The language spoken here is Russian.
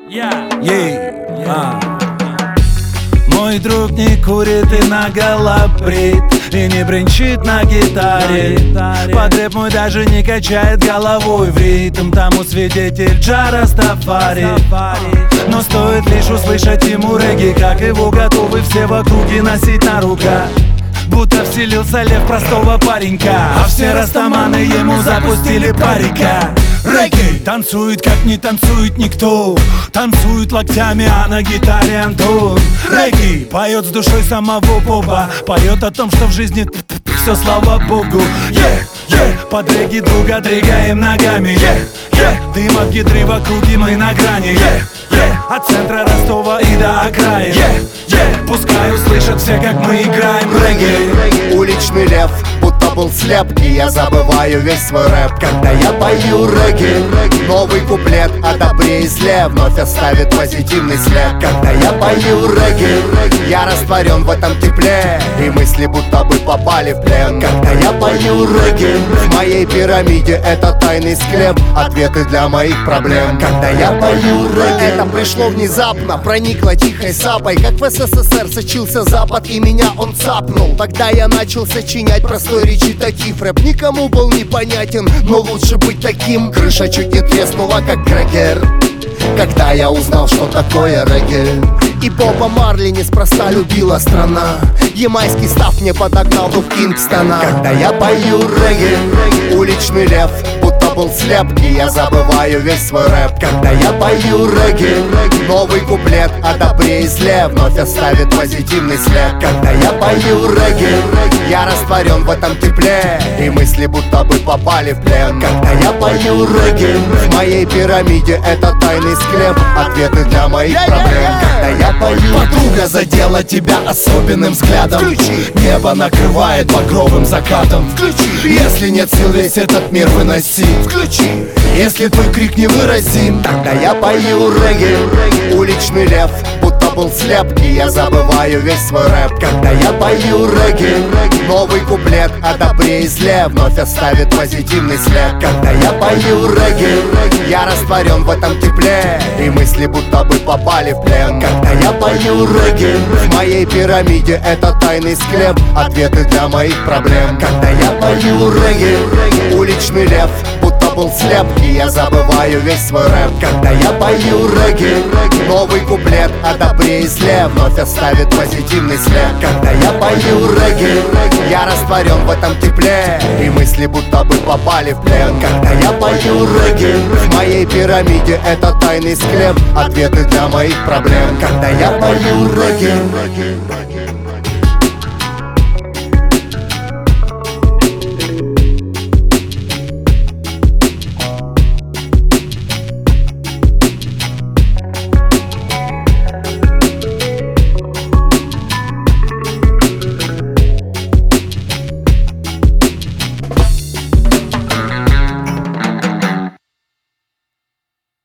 Мой друг не курит и наголо брит, и не бренчит на гитаре. Подряд мой даже не качает головой в ритм, тому свидетель Джа Растафари. Но стоит лишь услышать ему регги, как его готовы все в округе носить на руках, будто вселился лев простого паренька, а все растаманы ему запустили парика. Регги танцует, как не танцует никто, танцует локтями, а на гитаре Антон. Регги поет с душой самого Боба, поет о том, что в жизни все слава богу. Под регги друга двигаем ногами. Дым от гидры в округе, мы на грани. От центра Ростова и до окраин. Пускай услышат все, как мы играем регги. Уличный лев, будто был слеп, и я забываю весь свой рэп, когда я пою регги. Новый куплет о добре и зле вновь оставит позитивный след. Когда я пою регги, я растворен в этом тепле, и мысли будто бы попали в плен. Когда я пою регги, в моей пирамиде это тайный склеп, ответы для моих проблем. Когда я пою регги, это пришло внезапно, проникло тихой сапой, как в СССР сочился Запад, и меня он цапнул. Тогда я начал сочинять простой речитатив. Рэп никому был непонятен, но лучше быть таким. Крыша чуть не треснула, как крекер, когда я узнал, что такое регги. И Боба Марли неспроста любила страна, ямайский став мне подогнал дух Кингстона. Когда я пою регги, уличный лев будто был слеп, и я забываю весь свой рэп. Когда я пою регги, новый куплет о добре и зле вновь оставит позитивный след. Когда я пою регги, я растворен в этом тепле, и мысли будто бы попали в плен. Когда я пою регги, в моей пирамиде это тайный склеп, ответы для моих проблем. Когда я пою, подруга задела тебя особенным взглядом. Включи. Небо накрывает багровым закатом. Включи. Если нет сил весь этот мир выносить. Включи. Если твой крик невыразим, тогда я пою регги. Уличный лев будто был слеп, и я забываю весь свой рэп. Когда я пою регги, новый куплет о добре и зле вновь оставит позитивный след. Когда я пою регги, я растворен в этом тепле, и мысли будто бы попали в плен. Когда я пою регги, в моей пирамиде это тайный склеп, ответы для моих проблем. Когда я пою регги, уличный лев будто был слеп, и я забываю весь свой рэп. Когда я пою регги, новый куплет о добре и зле вновь оставит позитивный след. Когда я пою регги, я растворен в этом тепле, и мысли будто бы попали в плен. Когда я пою регги, в моей пирамиде это тайный склеп, ответы для моих проблем. Когда я пою регги.